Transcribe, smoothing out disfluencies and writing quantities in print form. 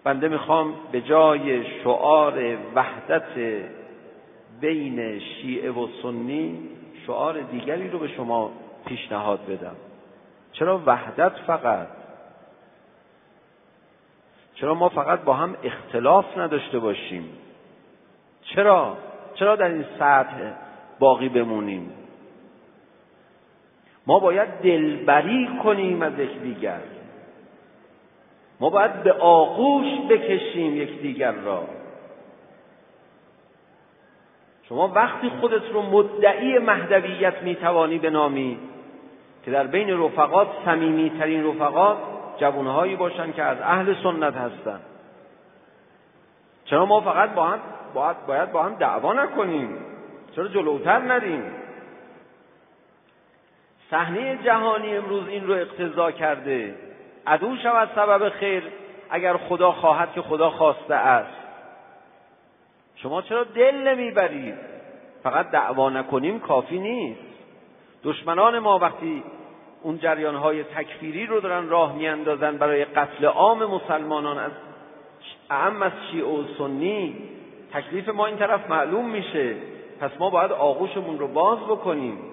بنده میخوام به جای شعار وحدت بین شیعه و سنی شعار دیگری رو به شما پیشنهاد بدم. چرا وحدت فقط؟ چرا ما فقط با هم اختلاف نداشته باشیم؟ چرا در این سطح باقی بمونیم؟ ما باید دلبری کنیم از یکدیگر. ما باید به آغوش بکشیم یکدیگر را. شما وقتی خودت رو مدعی مهدویت میتوانی بنامی که در بین رفقات صمیمی‌ترین رفقات جوانهایی باشن که از اهل سنت هستن. چرا ما فقط باید با هم دعوا نکنیم؟ چرا جلوتر نریم؟ صحنه جهانی امروز این رو اقتضا کرده. عدو شود سبب خیر اگر خدا خواهد که خدا خواسته است. شما چرا دل نمیبرید؟ فقط دعوا نکنیم کافی نیست. دشمنان ما وقتی اون جریانهای تکفیری رو دارن راه میاندازن برای قتل عام مسلمانان از اعم از شیعه و سنی، تکلیف ما این طرف معلوم میشه. پس ما باید آغوشمون رو باز بکنیم.